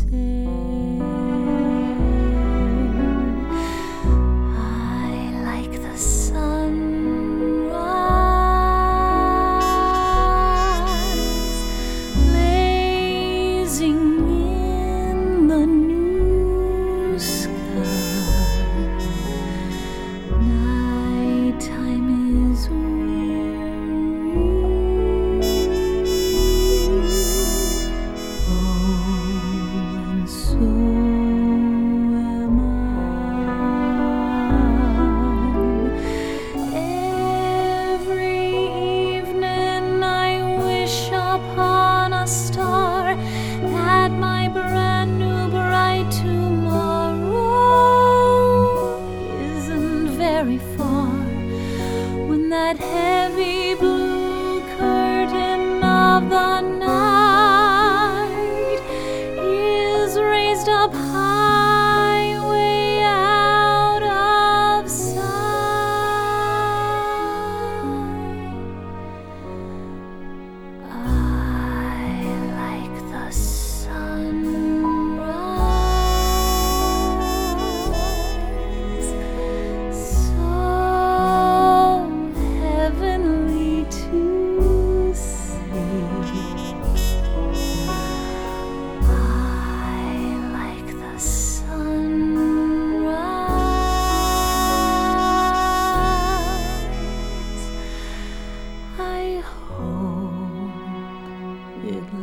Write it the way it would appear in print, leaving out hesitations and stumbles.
say. I like the sunrise blazing in the new sky. Nighttime is weary. And so am I. Every evening I wish upon a star that my brand new bright tomorrow isn't very far, when that heavy blue curtain of the night is raised up high, way out of sight. I like the sunrise, so heavenly to see. I like the sunrise. I hope it